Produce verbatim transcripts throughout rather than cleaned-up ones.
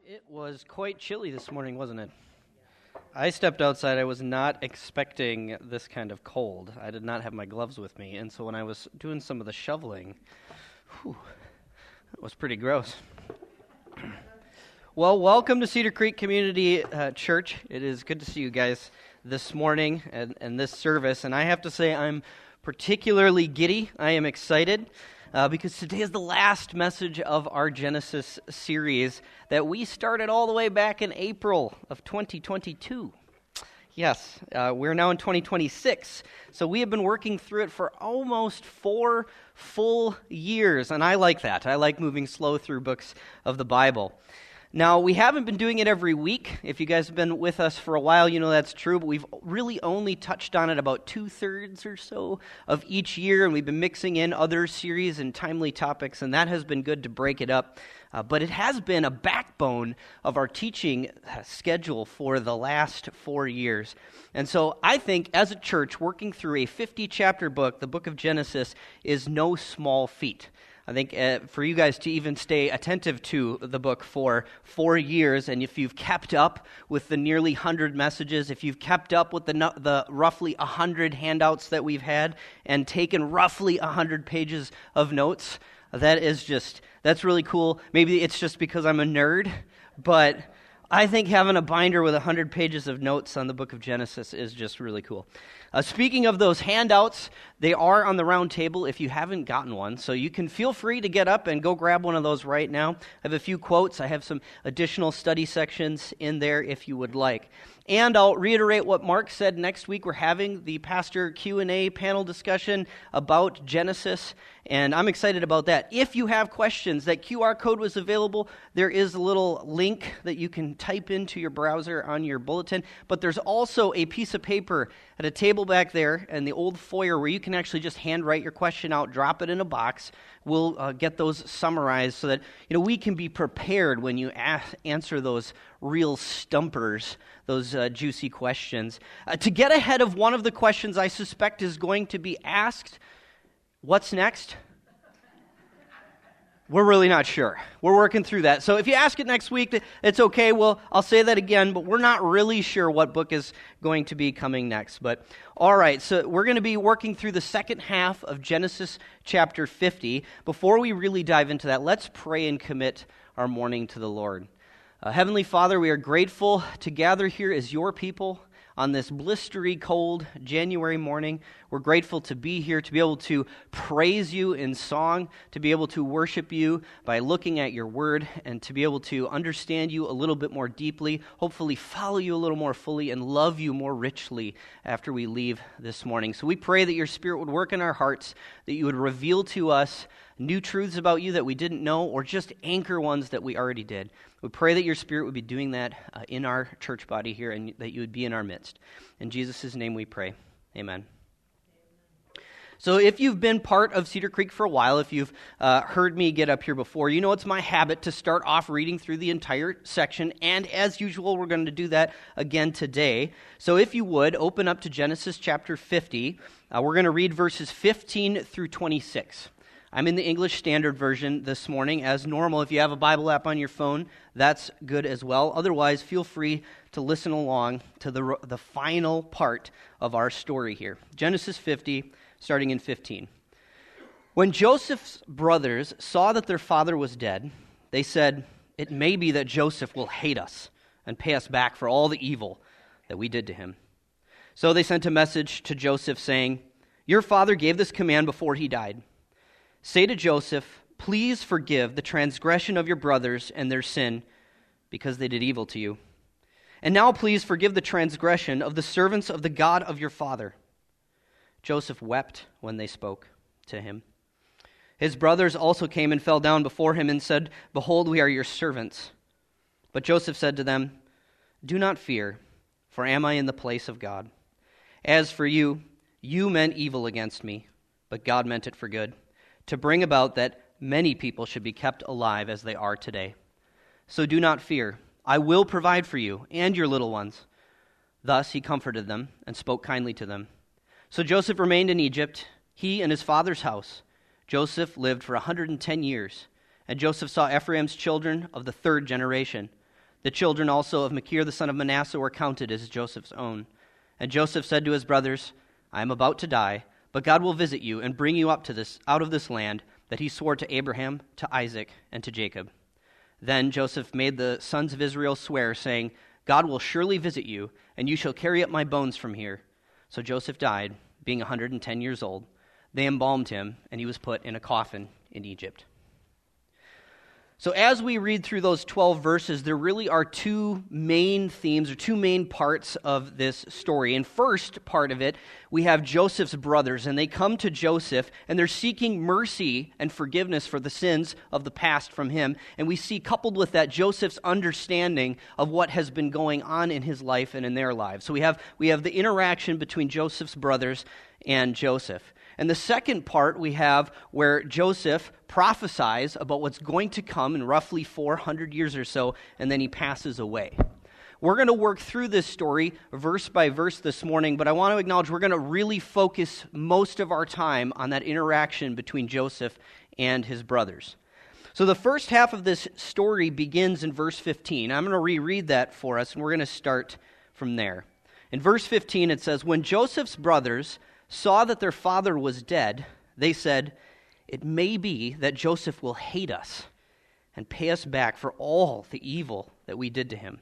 It was quite chilly this morning, wasn't it? I stepped outside. I was not expecting this kind of cold. I did not have my gloves with me, and so when I was doing some of the shoveling, whew, it was pretty gross. Well, welcome to Cedar Creek Community uh, Church. It is good to see you guys this morning and, and this service, and I have to say I'm particularly giddy. I am excited. Uh, because today is the last message of our Genesis series that we started all the way back in April of twenty twenty-two. Yes, uh, we're now in twenty twenty-six, so we have been working through it for almost four full years, and I like that. I like moving slow through books of the Bible. Now, we haven't been doing it every week. If you guys have been with us for a while, you know that's true, but we've really only touched on it about two-thirds or so of each year, and we've been mixing in other series and timely topics, and that has been good to break it up. Uh, but it has been a backbone of our teaching schedule for the last four years. And so I think as a church, working through a fifty-chapter book, the book of Genesis, is no small feat. I think uh, for you guys to even stay attentive to the book for four years, and if you've kept up with the nearly one hundred messages, if you've kept up with the the roughly one hundred handouts that we've had, and taken roughly one hundred pages of notes, that is just, that's really cool. Maybe it's just because I'm a nerd, but I think having a binder with one hundred pages of notes on the book of Genesis is just really cool. Uh, speaking of those handouts, they are on the round table if you haven't gotten one, so you can feel free to get up and go grab one of those right now. I have a few quotes. I have some additional study sections in there if you would like. And I'll reiterate what Mark said. Next week we're having the pastor Q and A panel discussion about Genesis, and I'm excited about that. If you have questions, that Q R code was available. There is a little link that you can type into your browser on your bulletin, but there's also a piece of paper at a table back there in the old foyer where you can actually just handwrite your question out, drop it in a box. We'll uh, get those summarized so that you know we can be prepared when you ask, answer those real stumpers, those uh, juicy questions. Uh, to get ahead of one of the questions I suspect is going to be asked, what's next? We're really not sure. We're working through that. So if you ask it next week, it's okay. Well, I'll say that again, but we're not really sure what book is going to be coming next. But all right, so we're going to be working through the second half of Genesis chapter fifty. Before we really dive into that, let's pray and commit our morning to the Lord. Uh, Heavenly Father, we are grateful to gather here as your people on this blistery cold January morning. We're grateful to be here, to be able to praise you in song, to be able to worship you by looking at your word, and to be able to understand you a little bit more deeply, hopefully follow you a little more fully, and love you more richly after we leave this morning. So we pray that your Spirit would work in our hearts, that you would reveal to us new truths about you that we didn't know, or just anchor ones that we already did. We pray that your Spirit would be doing that uh, in our church body here, and that you would be in our midst. In Jesus' name we pray. Amen. So if you've been part of Cedar Creek for a while, if you've uh, heard me get up here before, you know it's my habit to start off reading through the entire section, and as usual, we're going to do that again today. So if you would, open up to Genesis chapter fifty. Uh, we're going to read verses fifteen through twenty-six. I'm in the English Standard Version this morning, as normal. If you have a Bible app on your phone, that's good as well. Otherwise, feel free to listen along to the, the final part of our story here. Genesis fifty, starting in fifteen. When Joseph's brothers saw that their father was dead, they said, "It may be that Joseph will hate us and pay us back for all the evil that we did to him." So they sent a message to Joseph saying, "Your father gave this command before he died. Say to Joseph, please forgive the transgression of your brothers and their sin, because they did evil to you. And now please forgive the transgression of the servants of the God of your father." Joseph wept when they spoke to him. His brothers also came and fell down before him and said, "Behold, we are your servants." But Joseph said to them, "Do not fear, for am I in the place of God? As for you, you meant evil against me, but God meant it for good, to bring about that many people should be kept alive as they are today. So do not fear. I will provide for you and your little ones." Thus he comforted them and spoke kindly to them. So Joseph remained in Egypt, he and his father's house. Joseph lived for one hundred ten years, and Joseph saw Ephraim's children of the third generation. The children also of Machir the son of Manasseh were counted as Joseph's own. And Joseph said to his brothers, I am about to die, but God will visit you and bring you up to this out of this land that he swore to Abraham, to Isaac, and to Jacob. Then Joseph made the sons of Israel swear, saying, God will surely visit you, and you shall carry up my bones from here. So Joseph died, being a hundred and ten years old. They embalmed him, and he was put in a coffin in Egypt. So as we read through those twelve verses, there really are two main themes or two main parts of this story. And first part of it, we have Joseph's brothers, and they come to Joseph, and they're seeking mercy and forgiveness for the sins of the past from him. And we see, coupled with that, Joseph's understanding of what has been going on in his life and in their lives. So we have we have the interaction between Joseph's brothers and Joseph. And the second part we have where Joseph prophesies about what's going to come in roughly four hundred years or so, and then he passes away. We're going to work through this story verse by verse this morning, but I want to acknowledge we're going to really focus most of our time on that interaction between Joseph and his brothers. So the first half of this story begins in verse fifteen. I'm going to reread that for us, and we're going to start from there. In verse fifteen, it says, When Joseph's brothers saw that their father was dead, they said, It may be that Joseph will hate us and pay us back for all the evil that we did to him.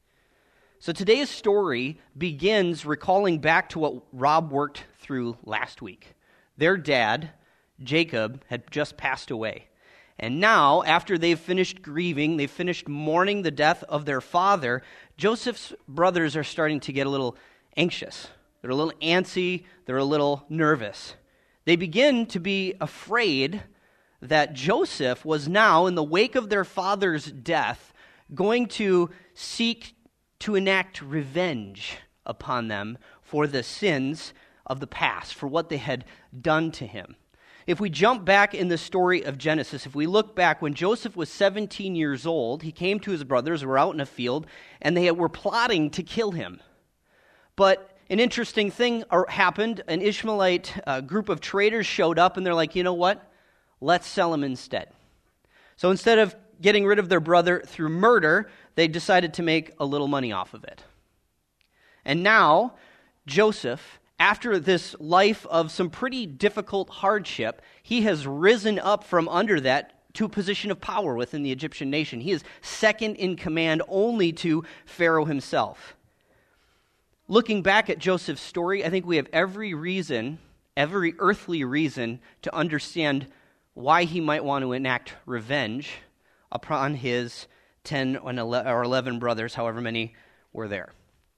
So today's story begins recalling back to what Rob worked through last week. Their dad, Jacob, had just passed away. And now, after they've finished grieving, they've finished mourning the death of their father, Joseph's brothers are starting to get a little anxious. They're a little antsy, they're a little nervous. They begin to be afraid that Joseph was now, in the wake of their father's death, going to seek to enact revenge upon them for the sins of the past, for what they had done to him. If we jump back in the story of Genesis, if we look back, when Joseph was seventeen years old, he came to his brothers who were out in a field, and they were plotting to kill him. But an interesting thing happened. An Ishmaelite uh, group of traders showed up, and they're like, you know what? Let's sell him instead. So instead of getting rid of their brother through murder, they decided to make a little money off of it. And now, Joseph, after this life of some pretty difficult hardship, he has risen up from under that to a position of power within the Egyptian nation. He is second in command only to Pharaoh himself. Looking back at Joseph's story, I think we have every reason, every earthly reason to understand why he might want to enact revenge upon his ten or eleven brothers, however many were there.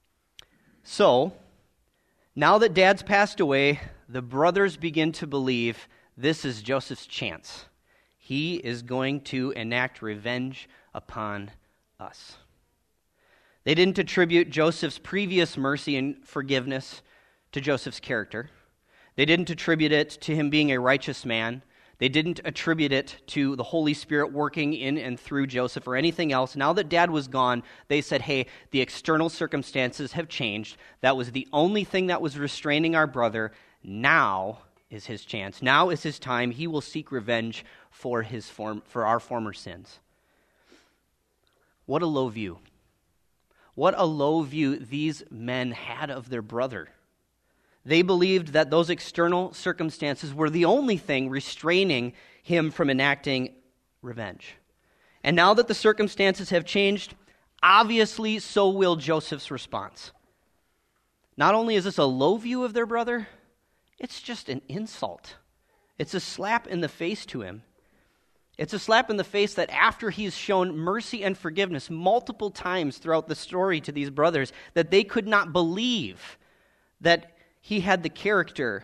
So, now that Dad's passed away, the brothers begin to believe this is Joseph's chance. He is going to enact revenge upon us. They didn't attribute Joseph's previous mercy and forgiveness to Joseph's character. They didn't attribute it to him being a righteous man. They didn't attribute it to the Holy Spirit working in and through Joseph or anything else. Now that Dad was gone, they said, hey, the external circumstances have changed. That was the only thing that was restraining our brother. Now is his chance. Now is his time. He will seek revenge for his form, for our former sins. What a low view. What a low view these men had of their brother. They believed that those external circumstances were the only thing restraining him from enacting revenge. And now that the circumstances have changed, obviously so will Joseph's response. Not only is this a low view of their brother, it's just an insult. It's a slap in the face to him. It's a slap in the face that after he's shown mercy and forgiveness multiple times throughout the story to these brothers, that they could not believe that he had the character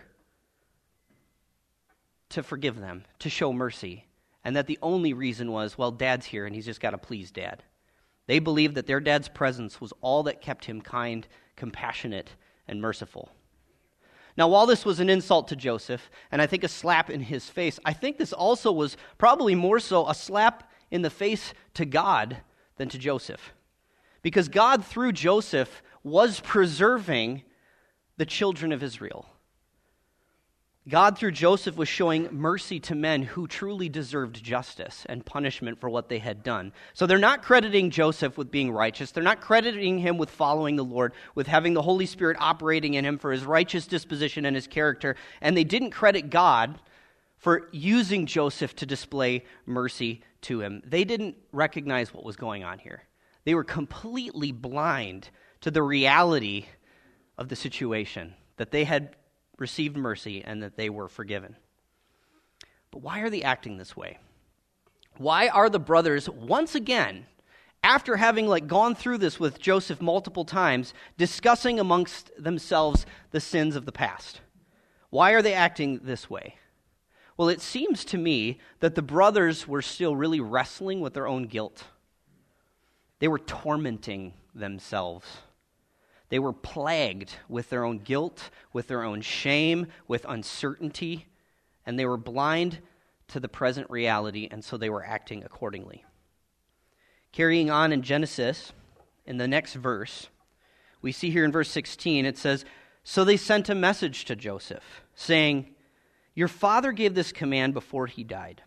to forgive them, to show mercy, and that the only reason was, well, Dad's here and he's just got to please Dad. They believed that their dad's presence was all that kept him kind, compassionate, and merciful. Now, while this was an insult to Joseph, and I think a slap in his face, I think this also was probably more so a slap in the face to God than to Joseph. Because God, through Joseph, was preserving the children of Israel. God, through Joseph, was showing mercy to men who truly deserved justice and punishment for what they had done. So they're not crediting Joseph with being righteous. They're not crediting him with following the Lord, with having the Holy Spirit operating in him for his righteous disposition and his character. And they didn't credit God for using Joseph to display mercy to him. They didn't recognize what was going on here. They were completely blind to the reality of the situation, that they had received mercy and that they were forgiven. But why are they acting this way? Why are the brothers once again, after having like gone through this with Joseph multiple times, discussing amongst themselves the sins of the past? Why are they acting this way? Well, it seems to me that the brothers were still really wrestling with their own guilt. They were tormenting themselves. They were plagued with their own guilt, with their own shame, with uncertainty, and they were blind to the present reality, and so they were acting accordingly. Carrying on in Genesis, in the next verse, we see here in verse sixteen, it says, "So they sent a message to Joseph, saying, 'Your father gave this command before he died.'"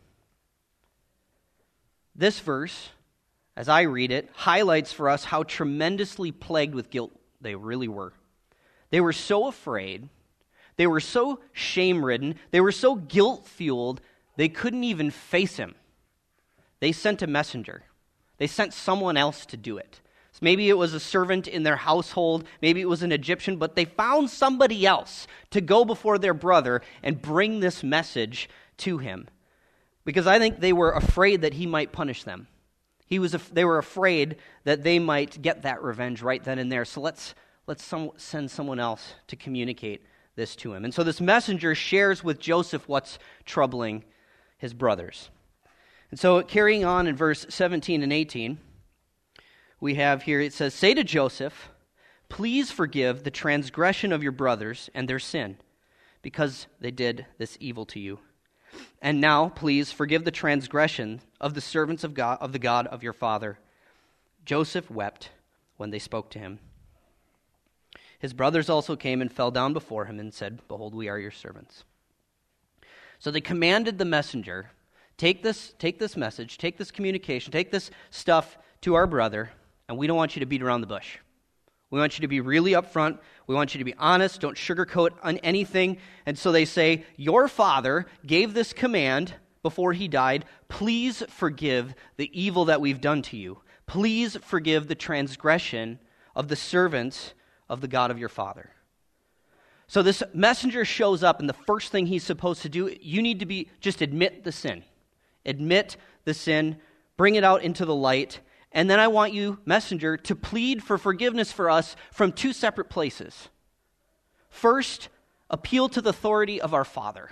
This verse, as I read it, highlights for us how tremendously plagued with guilt they really were. They were so afraid, they were so shame-ridden, they were so guilt-fueled, they couldn't even face him. They sent a messenger. They sent someone else to do it. So maybe it was a servant in their household, maybe it was an Egyptian, but they found somebody else to go before their brother and bring this message to him. Because I think they were afraid that he might punish them. He was. They were afraid that they might get that revenge right then and there. So let's let's some, send someone else to communicate this to him. And so this messenger shares with Joseph what's troubling his brothers. And so carrying on in verse seventeen and eighteen, we have here, it says, "Say to Joseph, 'Please forgive the transgression of your brothers and their sin, because they did this evil to you. And now, please, forgive the transgression of the servants of God, of the God of your father.' Joseph wept when they spoke to him. His brothers also came and fell down before him and said, 'Behold, we are your servants.' So they commanded the messenger, take this, take this message, take this communication, take this stuff to our brother, and we don't want you to beat around the bush. We want you to be really upfront. We want you to be honest. Don't sugarcoat on anything." And so they say, "Your father gave this command before he died. Please forgive the evil that we've done to you. Please forgive the transgression of the servants of the God of your father." So this messenger shows up, and the first thing he's supposed to do, you need to be, just admit the sin. Admit the sin, bring it out into the light, and then I want you, messenger, to plead for forgiveness for us from two separate places. First, appeal to the authority of our Father.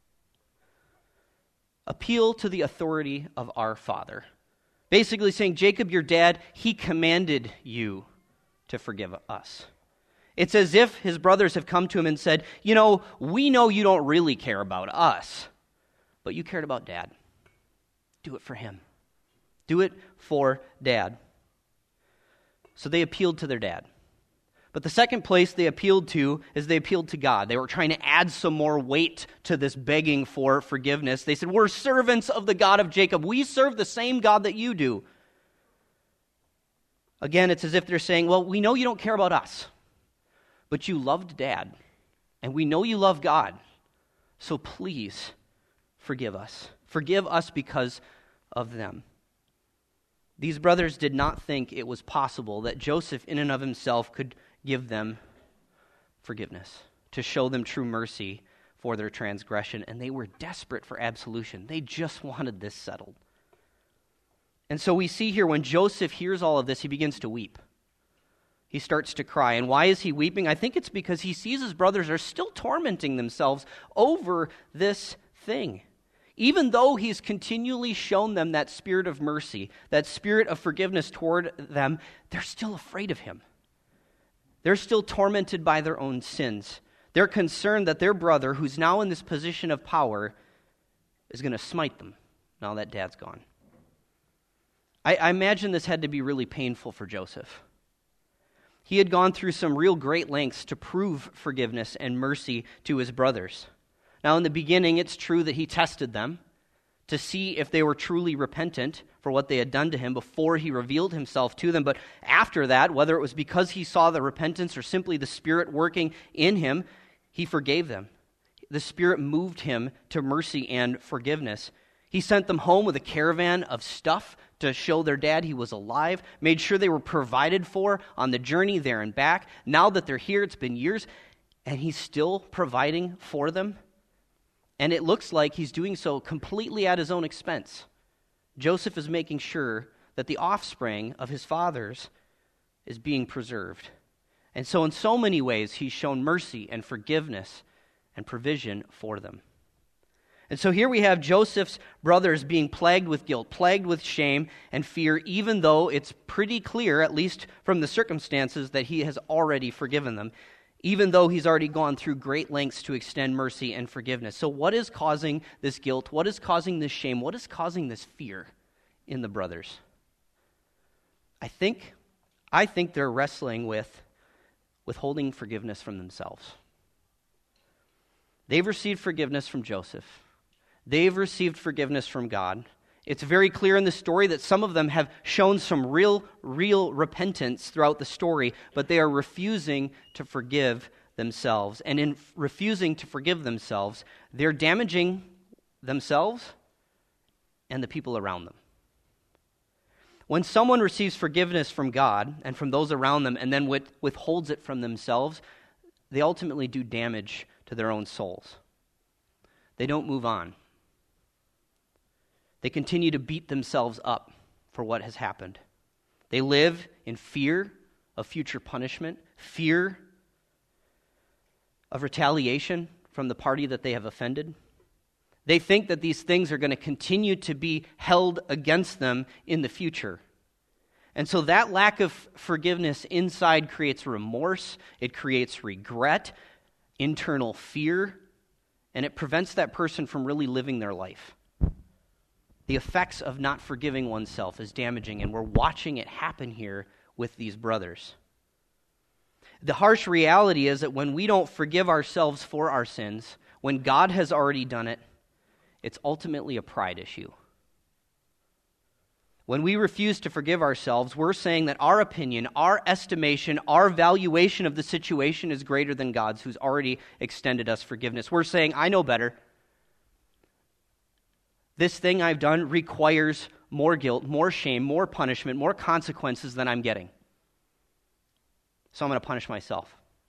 Appeal to the authority of our Father. Basically saying, Jacob, your dad, he commanded you to forgive us. It's as if his brothers have come to him and said, "You know, we know you don't really care about us, but you cared about Dad. Do it for him. Do it for Dad." So they appealed to their dad. But the second place they appealed to is they appealed to God. They were trying to add some more weight to this begging for forgiveness. They said, "We're servants of the God of Jacob. We serve the same God that you do." Again, it's as if they're saying, "Well, we know you don't care about us, but you loved Dad, and we know you love God. So please forgive us. Forgive us because of them." These brothers did not think it was possible that Joseph in and of himself could give them forgiveness, to show them true mercy for their transgression, and they were desperate for absolution. They just wanted this settled. And so we see here when Joseph hears all of this, he begins to weep. He starts to cry. And why is he weeping? I think it's because he sees his brothers are still tormenting themselves over this thing. Even though he's continually shown them that spirit of mercy, that spirit of forgiveness toward them, they're still afraid of him. They're still tormented by their own sins. They're concerned that their brother, who's now in this position of power, is going to smite them now that Dad's gone. I, I imagine this had to be really painful for Joseph. He had gone through some real great lengths to prove forgiveness and mercy to his brothers. Now, in the beginning, it's true that he tested them to see if they were truly repentant for what they had done to him before he revealed himself to them. But after that, whether it was because he saw the repentance or simply the Spirit working in him, he forgave them. The Spirit moved him to mercy and forgiveness. He sent them home with a caravan of stuff to show their dad he was alive, made sure they were provided for on the journey there and back. Now that they're here, it's been years, and he's still providing for them. And it looks like he's doing so completely at his own expense. Joseph is making sure that the offspring of his fathers is being preserved. And so in so many ways, he's shown mercy and forgiveness and provision for them. And so here we have Joseph's brothers being plagued with guilt, plagued with shame and fear, even though it's pretty clear, at least from the circumstances, that he has already forgiven them, even though he's already gone through great lengths to extend mercy and forgiveness. So what is causing this guilt? What is causing this shame? What is causing this fear in the brothers? I think, I think they're wrestling with withholding forgiveness from themselves. They've received forgiveness from Joseph. They've received forgiveness from God. It's very clear in the story that some of them have shown some real, real repentance throughout the story, but they are refusing to forgive themselves. And in refusing to forgive themselves, they're damaging themselves and the people around them. When someone receives forgiveness from God and from those around them and then withholds it from themselves, they ultimately do damage to their own souls. They don't move on. They continue to beat themselves up for what has happened. They live in fear of future punishment, fear of retaliation from the party that they have offended. They think that these things are going to continue to be held against them in the future. And so that lack of forgiveness inside creates remorse, it creates regret, internal fear, and it prevents that person from really living their life. The effects of not forgiving oneself is damaging, and we're watching it happen here with these brothers. The harsh reality is that when we don't forgive ourselves for our sins, when God has already done it, it's ultimately a pride issue. When we refuse to forgive ourselves, we're saying that our opinion, our estimation, our valuation of the situation is greater than God's, who's already extended us forgiveness. We're saying, I know better. This thing I've done requires more guilt, more shame, more punishment, more consequences than I'm getting. So I'm going to punish myself.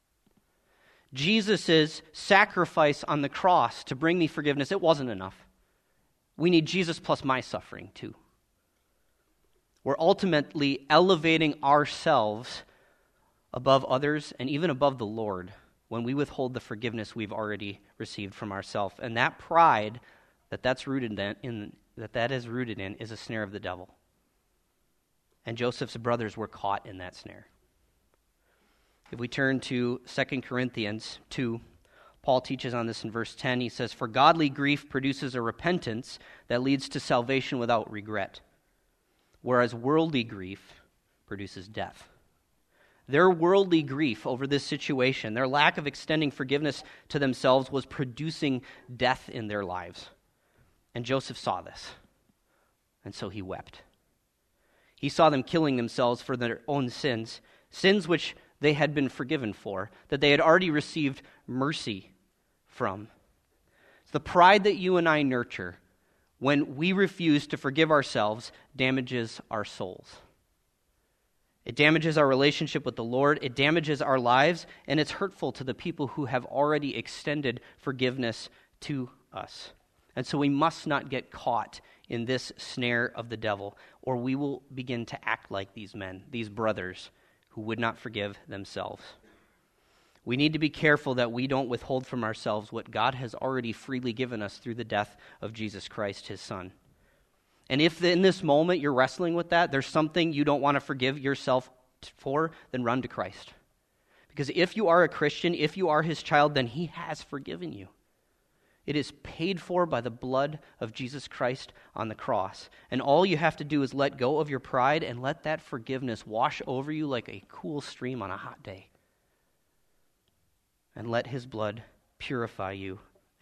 Jesus' sacrifice on the cross to bring me forgiveness, it wasn't enough. We need Jesus plus my suffering too. We're ultimately elevating ourselves above others and even above the Lord when we withhold the forgiveness we've already received from ourselves. And that pride that that's rooted in, that that is rooted in is a snare of the devil. And Joseph's brothers were caught in that snare. If we turn to Second Corinthians two, Paul teaches on this in verse ten. He says, "For godly grief produces a repentance that leads to salvation without regret, whereas worldly grief produces death." Their worldly grief over this situation, their lack of extending forgiveness to themselves, was producing death in their lives. And Joseph saw this, and so he wept. He saw them killing themselves for their own sins, sins which they had been forgiven for, that they had already received mercy from. It's the pride that you and I nurture when we refuse to forgive ourselves damages our souls. It damages our relationship with the Lord, it damages our lives, and it's hurtful to the people who have already extended forgiveness to us. And so we must not get caught in this snare of the devil, or we will begin to act like these men, these brothers, who would not forgive themselves. We need to be careful that we don't withhold from ourselves what God has already freely given us through the death of Jesus Christ, his Son. And if in this moment you're wrestling with that, there's something you don't want to forgive yourself for, then run to Christ. Because if you are a Christian, if you are his child, then he has forgiven you. It is paid for by the blood of Jesus Christ on the cross. And all you have to do is let go of your pride and let that forgiveness wash over you like a cool stream on a hot day. And let his blood purify you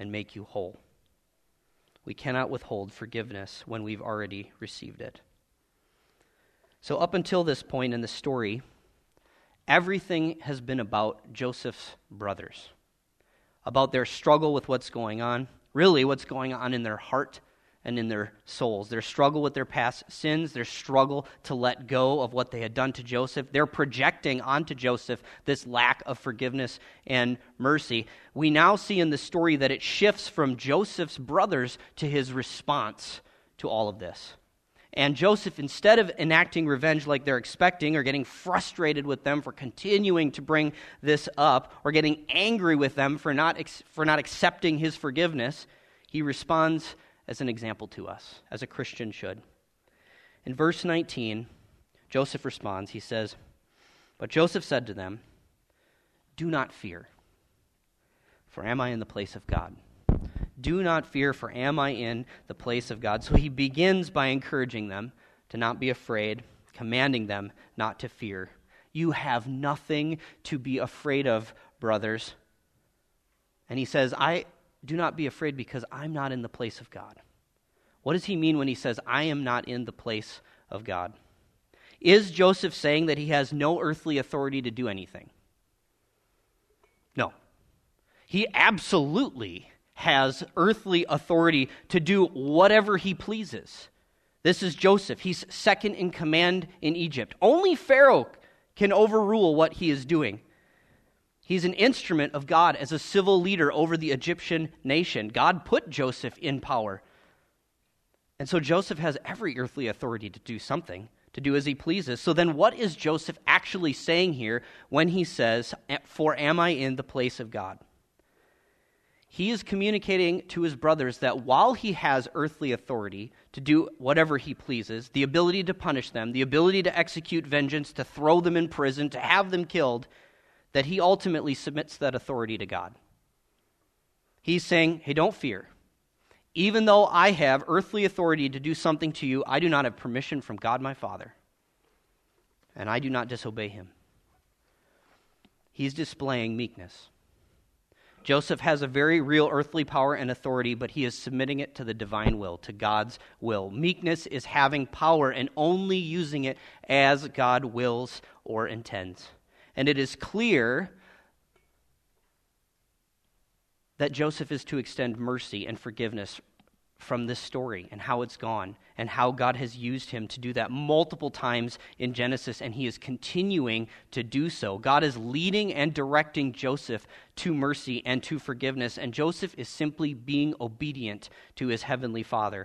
and make you whole. We cannot withhold forgiveness when we've already received it. So up until this point in the story, everything has been about Joseph's brothers, about their struggle with what's going on, really what's going on in their heart and in their souls. Their struggle with their past sins, their struggle to let go of what they had done to Joseph. They're projecting onto Joseph this lack of forgiveness and mercy. We now see in the story that it shifts from Joseph's brothers to his response to all of this. And Joseph, instead of enacting revenge like they're expecting, or getting frustrated with them for continuing to bring this up, or getting angry with them for not for not accepting his forgiveness, he responds as an example to us, as a Christian should. In verse nineteen, Joseph responds. He says, "But Joseph said to them, 'Do not fear, for am I in the place of God?' Do not fear, for am I in the place of God?" So he begins by encouraging them to not be afraid, commanding them not to fear. You have nothing to be afraid of, brothers. And he says, I do not be afraid because I'm not in the place of God. What does he mean when he says, I am not in the place of God? Is Joseph saying that he has no earthly authority to do anything? No. He absolutely has earthly authority to do whatever he pleases. This is Joseph. He's second in command in Egypt. Only Pharaoh can overrule what he is doing. He's an instrument of God as a civil leader over the Egyptian nation. God put Joseph in power. And so Joseph has every earthly authority to do something, to do as he pleases. So then what is Joseph actually saying here when he says, "For am I in the place of God?" He is communicating to his brothers that while he has earthly authority to do whatever he pleases, the ability to punish them, the ability to execute vengeance, to throw them in prison, to have them killed, that he ultimately submits that authority to God. He's saying, hey, don't fear. Even though I have earthly authority to do something to you, I do not have permission from God my Father, and I do not disobey him. He's displaying meekness. Joseph has a very real earthly power and authority, but he is submitting it to the divine will, to God's will. Meekness is having power and only using it as God wills or intends. And it is clear that Joseph is to extend mercy and forgiveness from this story and how it's gone and how God has used him to do that multiple times in Genesis, and he is continuing to do so. God is leading and directing Joseph to mercy and to forgiveness, and Joseph is simply being obedient to his heavenly Father.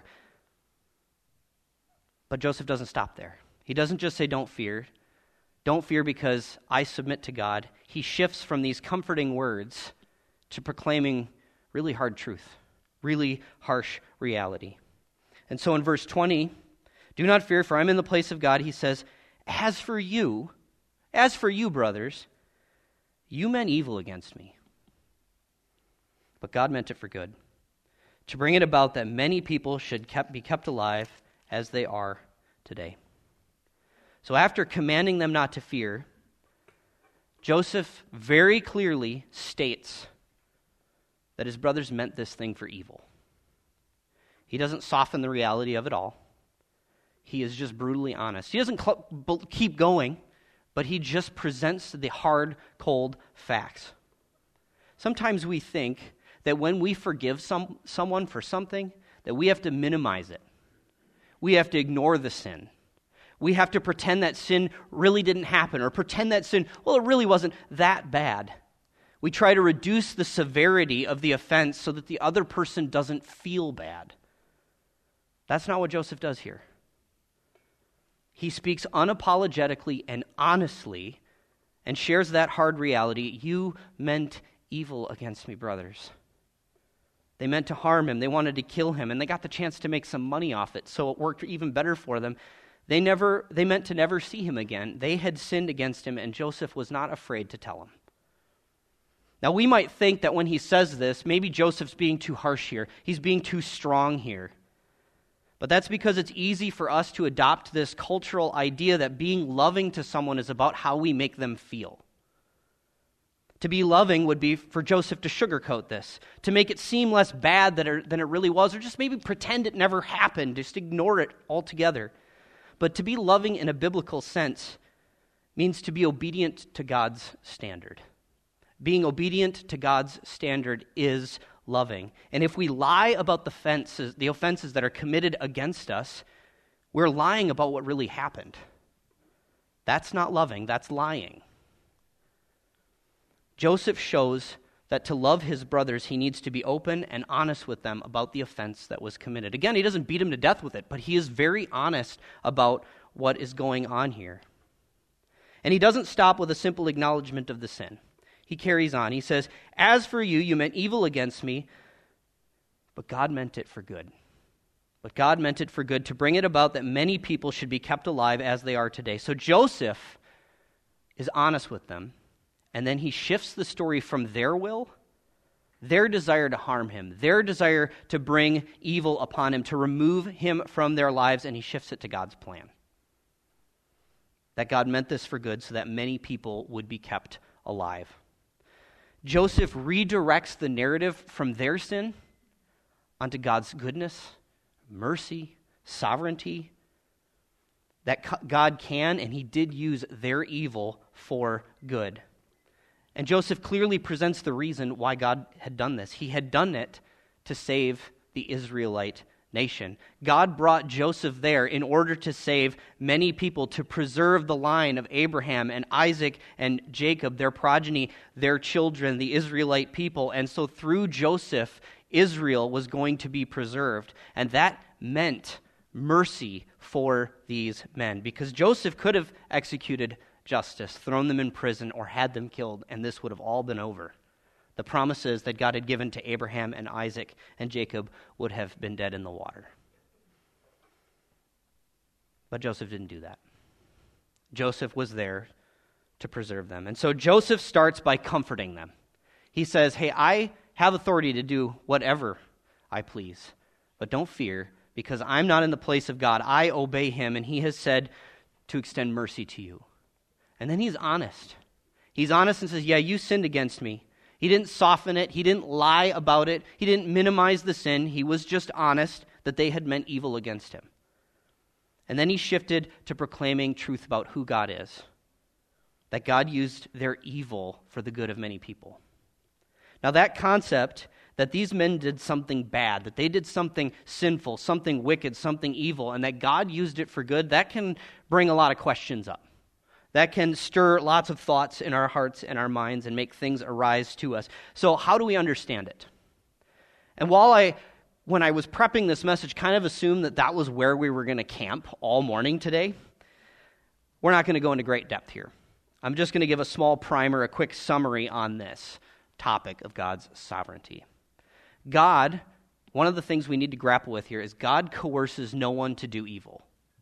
But Joseph doesn't stop there. He doesn't just say, don't fear. Don't fear because I submit to God. He shifts from these comforting words to proclaiming really hard truth, really harsh reality. And so in verse twenty, do not fear, for I'm in the place of God. He says, as for you, as for you, brothers, you meant evil against me. But God meant it for good, to bring it about that many people should kept, be kept alive as they are today. So after commanding them not to fear, Joseph very clearly states that his brothers meant this thing for evil. He doesn't soften the reality of it all. He is just brutally honest. He doesn't cl- keep going, but he just presents the hard, cold facts. Sometimes we think that when we forgive some, someone for something, that we have to minimize it. We have to ignore the sin. We have to pretend that sin really didn't happen, or pretend that sin, well, it really wasn't that bad. We try to reduce the severity of the offense so that the other person doesn't feel bad. That's not what Joseph does here. He speaks unapologetically and honestly and shares that hard reality. You meant evil against me, brothers. They meant to harm him. They wanted to kill him, and they got the chance to make some money off it, so it worked even better for them. They never, they meant to never see him again. They had sinned against him, and Joseph was not afraid to tell him. Now, we might think that when he says this, maybe Joseph's being too harsh here. He's being too strong here. But that's because it's easy for us to adopt this cultural idea that being loving to someone is about how we make them feel. To be loving would be for Joseph to sugarcoat this, to make it seem less bad than it, than it really was, or just maybe pretend it never happened, just ignore it altogether. But to be loving in a biblical sense means to be obedient to God's standard. Being obedient to God's standard is loving. And if we lie about the offenses, the offenses that are committed against us, we're lying about what really happened. That's not loving, that's lying. Joseph shows that to love his brothers, he needs to be open and honest with them about the offense that was committed. Again, he doesn't beat him to death with it, but he is very honest about what is going on here. And he doesn't stop with a simple acknowledgement of the sin. He carries on. He says, "As for you, you meant evil against me, but God meant it for good. But God meant it for good, to bring it about that many people should be kept alive as they are today." So Joseph is honest with them, and then he shifts the story from their will, their desire to harm him, their desire to bring evil upon him, to remove him from their lives, and he shifts it to God's plan. That God meant this for good so that many people would be kept alive. Joseph redirects the narrative from their sin onto God's goodness, mercy, sovereignty, that God can and he did use their evil for good. And Joseph clearly presents the reason why God had done this. He had done it to save the Israelite nation. God brought Joseph there in order to save many people, to preserve the line of Abraham and Isaac and Jacob, their progeny, their children, the Israelite people. And so through Joseph, Israel was going to be preserved. And that meant mercy for these men, because Joseph could have executed justice, thrown them in prison, or had them killed, and this would have all been over. The promises that God had given to Abraham and Isaac and Jacob would have been dead in the water. But Joseph didn't do that. Joseph was there to preserve them. And so Joseph starts by comforting them. He says, "Hey, I have authority to do whatever I please, but don't fear, because I'm not in the place of God. I obey him, and he has said to extend mercy to you." And then he's honest. He's honest and says, "Yeah, you sinned against me." He didn't soften it. He didn't lie about it. He didn't minimize the sin. He was just honest that they had meant evil against him. And then he shifted to proclaiming truth about who God is, that God used their evil for the good of many people. Now that concept that these men did something bad, that they did something sinful, something wicked, something evil, and that God used it for good, that can bring a lot of questions up. That can stir lots of thoughts in our hearts and our minds and make things arise to us. So how do we understand it? And while I, when I was prepping this message, kind of assumed that that was where we were going to camp all morning today, we're not going to go into great depth here. I'm just going to give a small primer, a quick summary on this topic of God's sovereignty. God, one of the things we need to grapple with here is God coerces no one to do evil.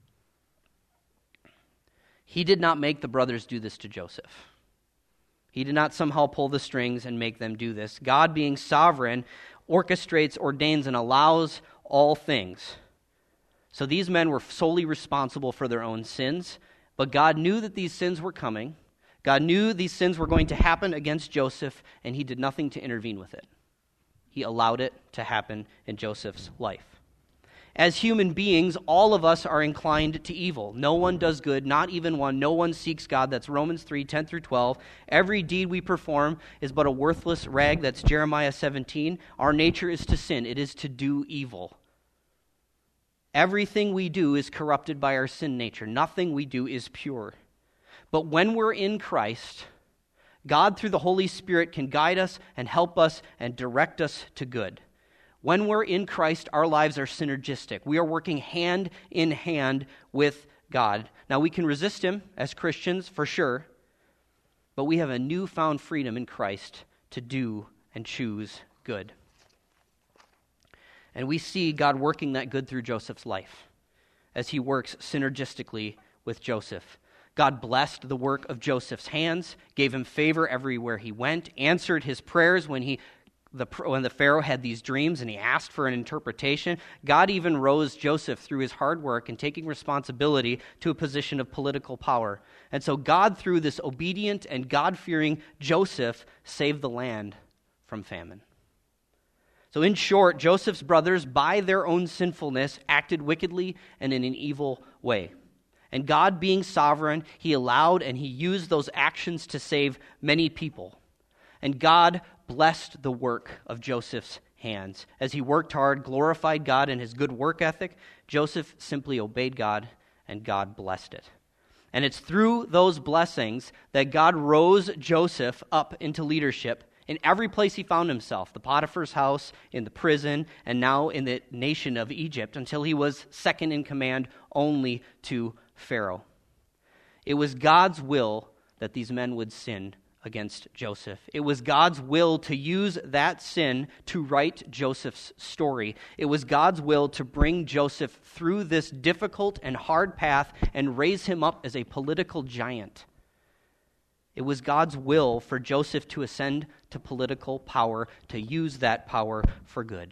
He did not make the brothers do this to Joseph. He did not somehow pull the strings and make them do this. God, being sovereign, orchestrates, ordains, and allows all things. So these men were solely responsible for their own sins, but God knew that these sins were coming. God knew these sins were going to happen against Joseph, and he did nothing to intervene with it. He allowed it to happen in Joseph's life. As human beings, all of us are inclined to evil. No one does good, not even one. No one seeks God. That's Romans three, ten through twelve. Every deed we perform is but a worthless rag. That's Jeremiah seventeen. Our nature is to sin. It is to do evil. Everything we do is corrupted by our sin nature. Nothing we do is pure. But when we're in Christ, God through the Holy Spirit can guide us and help us and direct us to good. When we're in Christ, our lives are synergistic. We are working hand in hand with God. Now, we can resist him as Christians, for sure, but we have a newfound freedom in Christ to do and choose good. And we see God working that good through Joseph's life as he works synergistically with Joseph. God blessed the work of Joseph's hands, gave him favor everywhere he went, answered his prayers when he the, when the Pharaoh had these dreams and he asked for an interpretation, God even rose Joseph through his hard work and taking responsibility to a position of political power. And so God, through this obedient and God-fearing Joseph, saved the land from famine. So in short, Joseph's brothers, by their own sinfulness, acted wickedly and in an evil way. And God, being sovereign, he allowed and he used those actions to save many people. And God blessed the work of Joseph's hands. As he worked hard, glorified God in his good work ethic, Joseph simply obeyed God, and God blessed it. And it's through those blessings that God rose Joseph up into leadership in every place he found himself, the Potiphar's house, in the prison, and now in the nation of Egypt, until he was second in command only to Pharaoh. It was God's will that these men would sin against Joseph. It was God's will to use that sin to write Joseph's story. It was God's will to bring Joseph through this difficult and hard path and raise him up as a political giant. It was God's will for Joseph to ascend to political power, to use that power for good.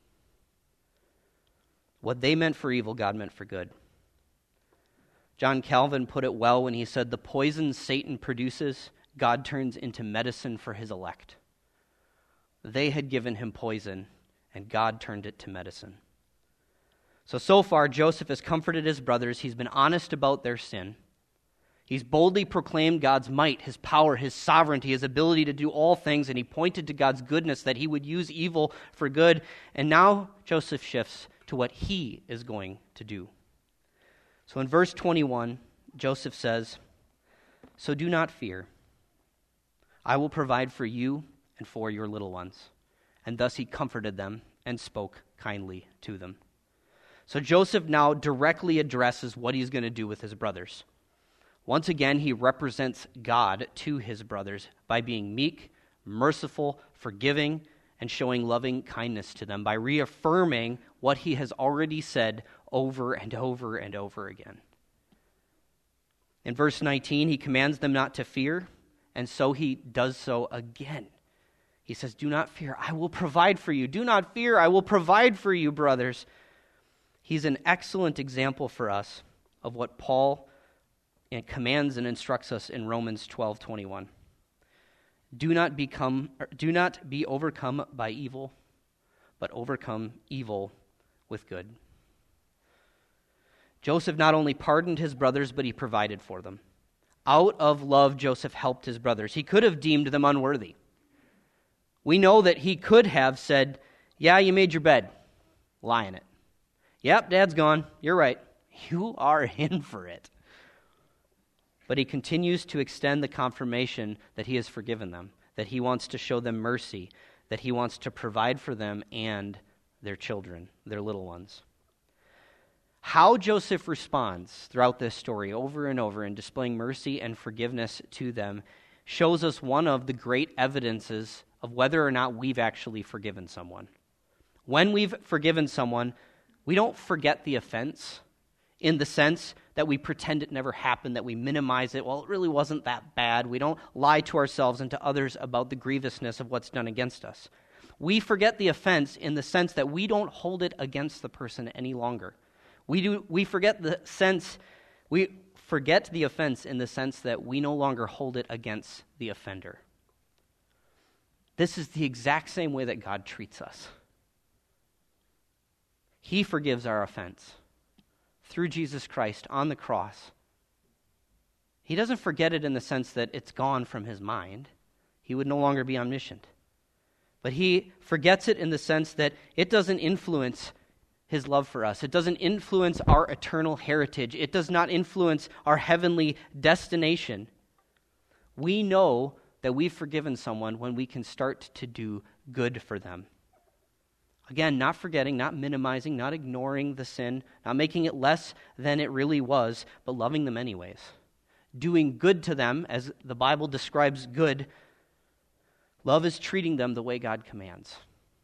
What they meant for evil, God meant for good. John Calvin put it well when he said, "The poison Satan produces, God turns into medicine for his elect." They had given him poison, and God turned it to medicine. So, so far, Joseph has comforted his brothers. He's been honest about their sin. He's boldly proclaimed God's might, his power, his sovereignty, his ability to do all things, and he pointed to God's goodness, that he would use evil for good. And now Joseph shifts to what he is going to do. So in verse twenty-one, Joseph says, "So do not fear. I will provide for you and for your little ones." And thus he comforted them and spoke kindly to them. So Joseph now directly addresses what he's going to do with his brothers. Once again, he represents God to his brothers by being meek, merciful, forgiving, and showing loving kindness to them by reaffirming what he has already said over and over and over again. In verse nineteen, he commands them not to fear, and so he does so again. He says, "Do not fear, I will provide for you. Do not fear, I will provide for you, brothers." He's an excellent example for us of what Paul and commands and instructs us in Romans twelve twenty-one. Do not become, do not be overcome by evil, but overcome evil with good. Joseph not only pardoned his brothers, but he provided for them. Out of love, Joseph helped his brothers. He could have deemed them unworthy. We know that he could have said, "Yeah, you made your bed. Lie in it. Yep, Dad's gone. You're right. You are in for it." But he continues to extend the confirmation that he has forgiven them, that he wants to show them mercy, that he wants to provide for them and their children, their little ones. How Joseph responds throughout this story over and over in displaying mercy and forgiveness to them shows us one of the great evidences of whether or not we've actually forgiven someone. When we've forgiven someone, we don't forget the offense in the sense that we pretend it never happened, that we minimize it. Well, it really wasn't that bad. We don't lie to ourselves and to others about the grievousness of what's done against us. We forget the offense in the sense that we don't hold it against the person any longer. We do. We forget the sense, we forget the offense in the sense that we no longer hold it against the offender. This is the exact same way that God treats us. He forgives our offense through Jesus Christ on the cross. He doesn't forget it in the sense that it's gone from his mind. He would no longer be omniscient. But he forgets it in the sense that it doesn't influence his love for us. It doesn't influence our eternal heritage. It does not influence our heavenly destination. We know that we've forgiven someone when we can start to do good for them. Again, not forgetting, not minimizing, not ignoring the sin, not making it less than it really was, but loving them anyways. Doing good to them, as the Bible describes good. Love is treating them the way God commands.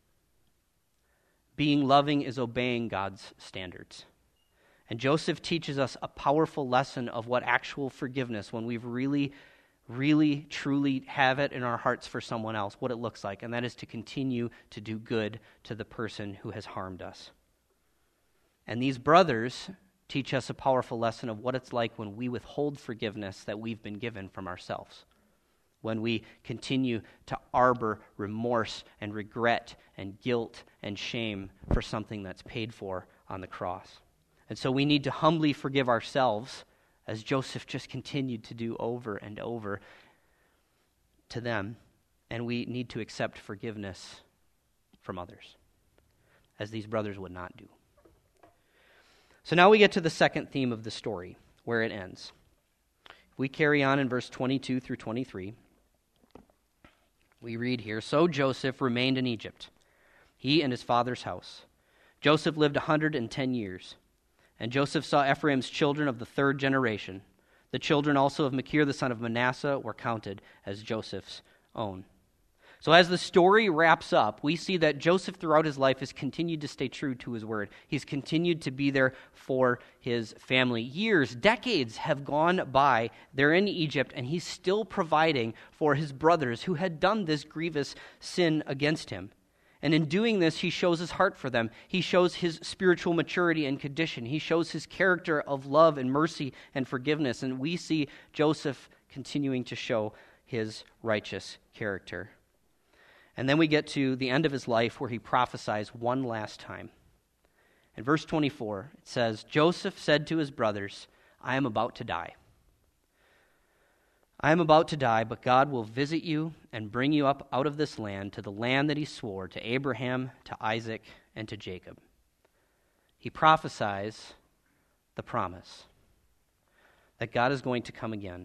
Being loving is obeying God's standards. And Joseph teaches us a powerful lesson of what actual forgiveness, when we've really really, truly have it in our hearts for someone else, what it looks like, and that is to continue to do good to the person who has harmed us. And these brothers teach us a powerful lesson of what it's like when we withhold forgiveness that we've been given from ourselves, when we continue to harbor remorse and regret and guilt and shame for something that's paid for on the cross. And so we need to humbly forgive ourselves, as Joseph just continued to do over and over to them, and we need to accept forgiveness from others, as these brothers would not do. So now we get to the second theme of the story, where it ends. We carry on in verse twenty-two through twenty-three. We read here, "So Joseph remained in Egypt, he and his father's house. Joseph lived a hundred and ten years. And Joseph saw Ephraim's children of the third generation. The children also of Machir the son of Manasseh were counted as Joseph's own." So as the story wraps up, we see that Joseph throughout his life has continued to stay true to his word. He's continued to be there for his family. Years, decades have gone by. They're in Egypt, and he's still providing for his brothers who had done this grievous sin against him. And in doing this, he shows his heart for them. He shows his spiritual maturity and condition. He shows his character of love and mercy and forgiveness. And we see Joseph continuing to show his righteous character. And then we get to the end of his life where he prophesies one last time. In verse twenty-four, it says, "Joseph said to his brothers, 'I am about to die. I am about to die, but God will visit you and bring you up out of this land to the land that he swore to Abraham, to Isaac, and to Jacob.'" He prophesies the promise that God is going to come again.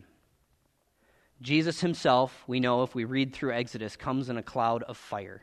Jesus himself, we know if we read through Exodus, comes in a cloud of fire.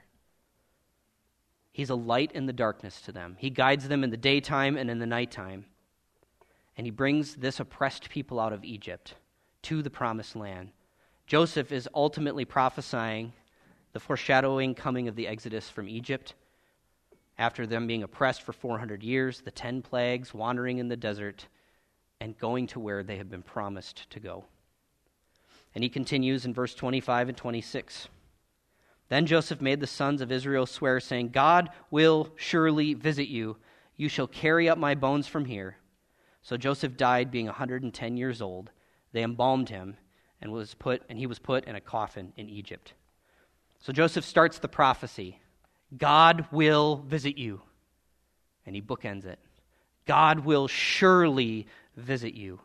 He's a light in the darkness to them. He guides them in the daytime and in the nighttime. And he brings this oppressed people out of Egypt to the promised land. Joseph is ultimately prophesying the foreshadowing coming of the Exodus from Egypt, after them being oppressed for four hundred years, the ten plagues, wandering in the desert, and going to where they have been promised to go. And he continues in verse twenty-five and twenty-six. "Then Joseph made the sons of Israel swear, saying, 'God will surely visit you. You shall carry up my bones from here.' So Joseph died, being one hundred ten years old. They embalmed him, and was put, and he was put in a coffin in Egypt." So Joseph starts the prophecy. God will visit you. And he bookends it. God will surely visit you.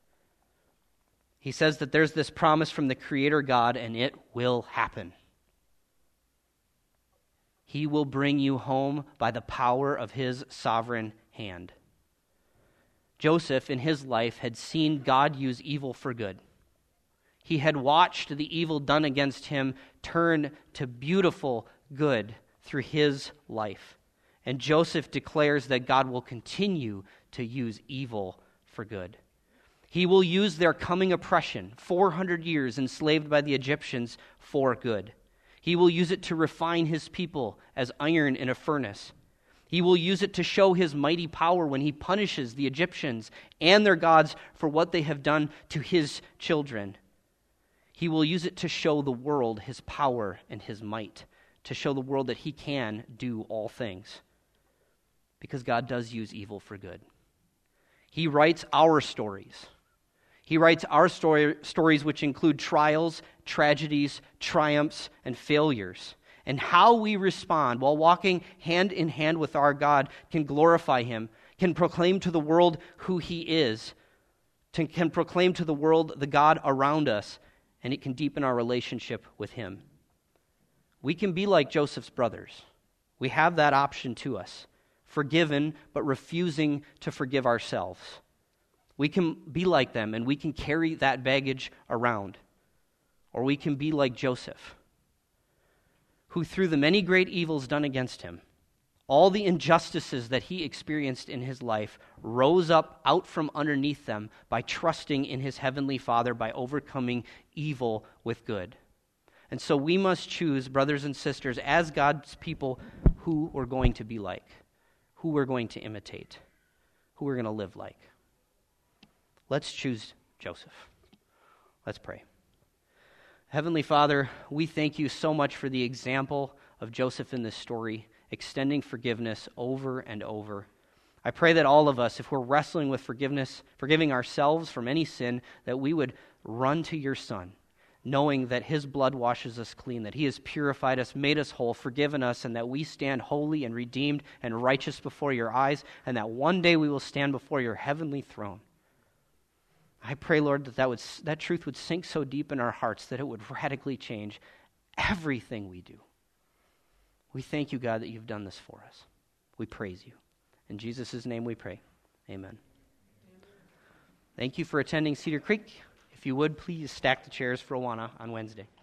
He says that there's this promise from the Creator God, and it will happen. He will bring you home by the power of his sovereign hand. Joseph, in his life, had seen God use evil for good. He had watched the evil done against him turn to beautiful good through his life. And Joseph declares that God will continue to use evil for good. He will use their coming oppression, four hundred years enslaved by the Egyptians, for good. He will use it to refine his people as iron in a furnace. He will use it to show his mighty power when he punishes the Egyptians and their gods for what they have done to his children. He will use it to show the world his power and his might, to show the world that he can do all things. Because God does use evil for good. He writes our stories. He writes our story, stories which include trials, tragedies, triumphs, and failures. And how we respond while walking hand in hand with our God can glorify him, can proclaim to the world who he is, to, can proclaim to the world the God around us, and it can deepen our relationship with him. We can be like Joseph's brothers. We have that option to us, forgiven but refusing to forgive ourselves. We can be like them, and we can carry that baggage around. Or we can be like Joseph, who through the many great evils done against him, all the injustices that he experienced in his life, rose up out from underneath them by trusting in his heavenly Father, by overcoming evil with good. And so we must choose, brothers and sisters, as God's people, who we're going to be like, who we're going to imitate, who we're going to live like. Let's choose Joseph. Let's pray. Heavenly Father, we thank you so much for the example of Joseph in this story, extending forgiveness over and over. I pray that all of us, if we're wrestling with forgiveness, forgiving ourselves from any sin, that we would run to your Son, knowing that his blood washes us clean, that he has purified us, made us whole, forgiven us, and that we stand holy and redeemed and righteous before your eyes, and that one day we will stand before your heavenly throne. I pray, Lord, that that, would, that truth would sink so deep in our hearts that it would radically change everything we do. We thank you, God, that you've done this for us. We praise you. In Jesus' name we pray. Amen. Amen. Thank you for attending Cedar Creek. If you would, please stack the chairs for Awana on Wednesday.